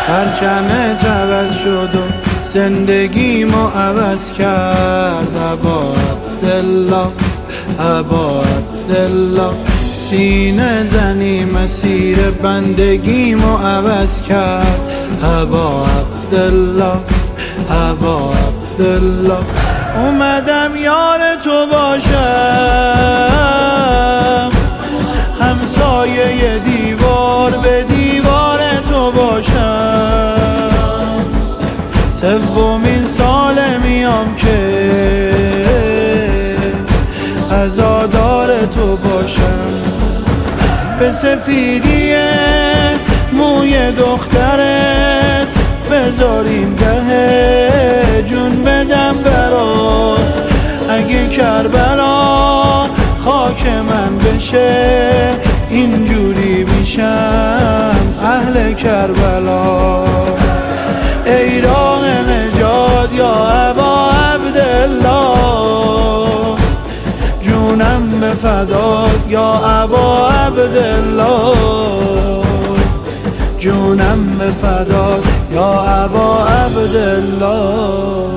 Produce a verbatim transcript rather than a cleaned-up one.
پرچمت عوض شد و زندگیمو عوض کرد. ابا عبدالله ابا عبدالله سینه زنی مسیر بندگیمو عوض کرد. ابا عبدالله ابا عبدالله اومدم یار تو باشم، همسایه دیوار به دیوار تو باشم. سومین سال میام که عزادار تو باشم. به سفیدی موی دخترت بذاریم ده جون بدم برات. اگه کربلا خاک من بشه اینجوری میشم اهل کربلا. ای راه نجات یا ابا عبدالله، جونم به فدات یا ابا عبدالله، جونم به فدات یا ابا عبدالله.